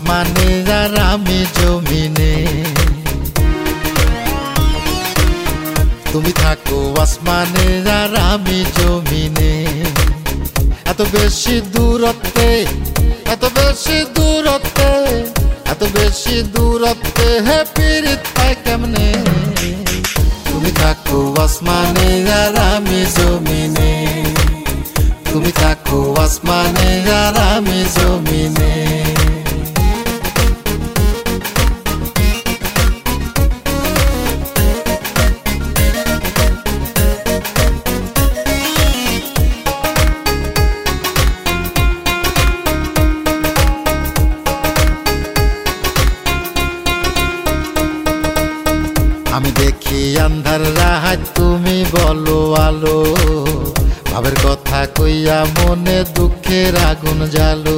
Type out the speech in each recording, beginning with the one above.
আসমানে আর আমি জমিনে। তুমি থাকো আসমানে আর আমি জমিনে। এত বেশি দূরত্বে, এত বেশি দূরত্বে, এত বেশি দূরত্বে হে পীড়িত পায় কেমনে। তুমি থাকো আসমানে আর আমি জমিনে। তুমি থাকো আসমানে আর আমি জমিনে। আমি দেখি আন্ধার রাত, তুমি বলো আলো। ভাবের কথা কইয়া মনে দুঃখের আগুন জ্বালো।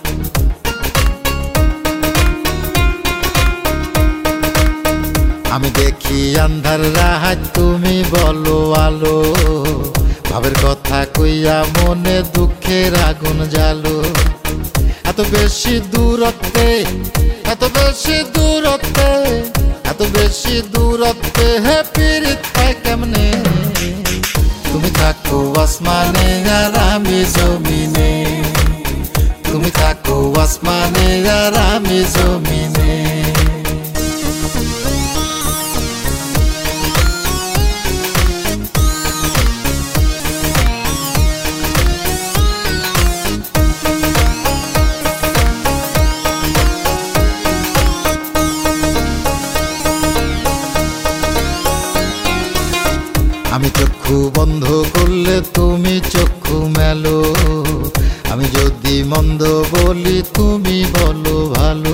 আমি দেখি আন্ধার রাত, তুমি বলো আলো। ভাবের কথা কইয়া মনে দুঃখের আগুন জ্বালো। এত বেশি দূরত্বে, এত বেশি দূরত্বে, এত বেশি দূরত্বে হে পীড়িত পায় কেমনে। তুমি থাকো আসমানে আর আমি জমিনে। তুমি থাকো আসমানে আর আমি জমিনে। আমি চক্ষু বন্ধ করলে তুমি চক্ষু মেলো। আমি যদি মন্দ বলি তুমি বলো ভালো।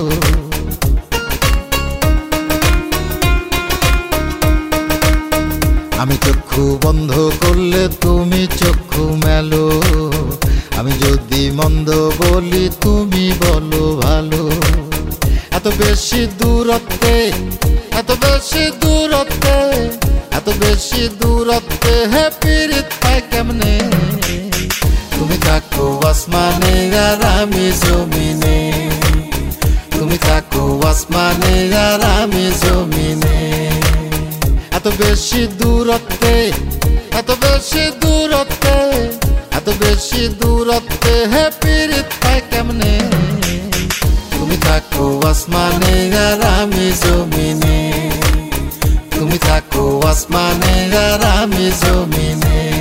আমি চক্ষু বন্ধ করলে তুমি চক্ষু মেলো। আমি যদি মন্দ বলি তুমি বলো ভালো। এত বেশি দূরত্বে, এত বেশি দূরত্বে, এত বেশি দূরত্বে হে পীড়িত পায় কেমনে। তুমি থাকো আসমানে আর আমি জমিনে। তুমি থাকো আসমানে আর আমি জমিনে। এত বেশি দূরত্বে, এত বেশি দূরত্বে, এত বেশি দূরত্বে হে পীড়িত পায় কেমনে। তুমি থাকো আসমানে আর আমি জমিনে। তুমি থাকো আসমানে আর আমি জমিনে।